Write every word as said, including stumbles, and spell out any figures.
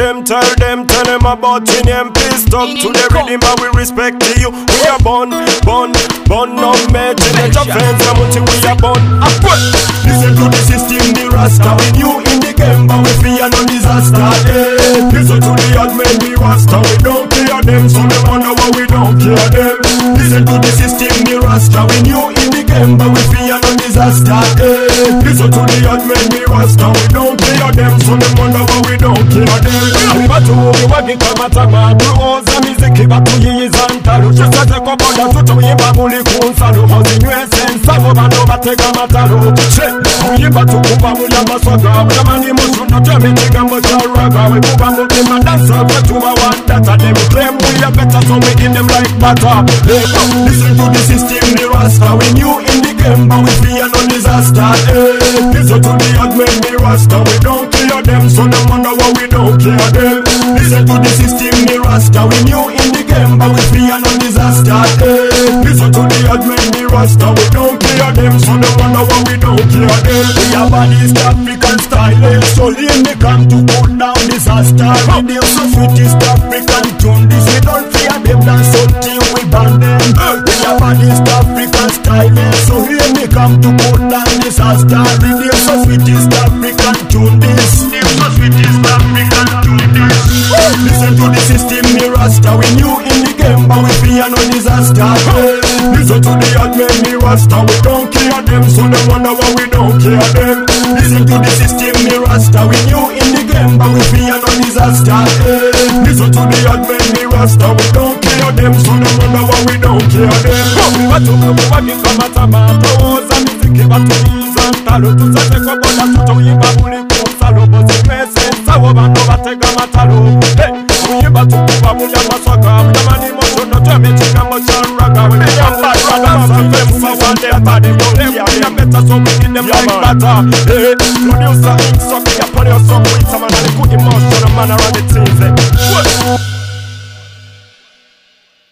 them, tell them, tell them about your name. Please talk to the rhythm and we respect to you. We are born, born, born no match. Let your friends come until we are born. Listen to the system, the Rasta. We new in the game, but we fear no disaster. Hey, listen to the odd men, the Rasta. We don't care them, so they wonder why we don't care them. Listen to the system, the Rasta. We new in the game, but we fear no disaster. Hey, listen to the odd men, the Rasta. We don't care them, so they wonder why we don't care them. We want to we want to come at a man. We all the music, but we is antalo. Just as a couple of tutu, we babuli kunsalo. Housing U S N, Savo Bano, Batega Matalo. We want to go back with our soga. We have an emotion, not to make a gamble, raga. We move and move them and dance up to our one data. They will claim we are better, so we in them like butter. Hey, listen to the system, the Rasta. We new in the game, but we fear no disaster. Hey, listen to the odd men, the Rasta. We don't care them, so no wonder why we don't care them. Listen to the system, the Rasta. We new in the game, but we fear no disaster. Hey, listen to the odd men, the Rasta. We don't care them, so no wonder why we don't care them. We have an East African style, so lean me come to put down disaster. We deal so sweet East African tune. This we don't fear them, that's something we ban them. We have an East African style, so lean me come to put down disaster. We deal so sweet East African tune. This deal so sweet East African tune. This listen to the system, the Rasta. We new in the game, but we fear no disaster. Listen to the odd men, the Rasta. We don't care them, so they wonder why we don't care them. Listen to the system, the Rasta. We new in the game, but we fear no disaster. Listen to the odd men, the Rasta. We don't care them, so they wonder why we don't care them. We want to move, we want to come at a man. Those are music, but to ease and talo. To say go for that, to you babuli kunsalo. But the message, Savo Bano, Batega Matalo. Hey, we about to move, we have a soga. We have an emotion, not to make a gamble, raga. We have bad raga, some them for one day, but they don't have we are better, so we in them like butter. Hey, producer, ink, so we are putting us up with some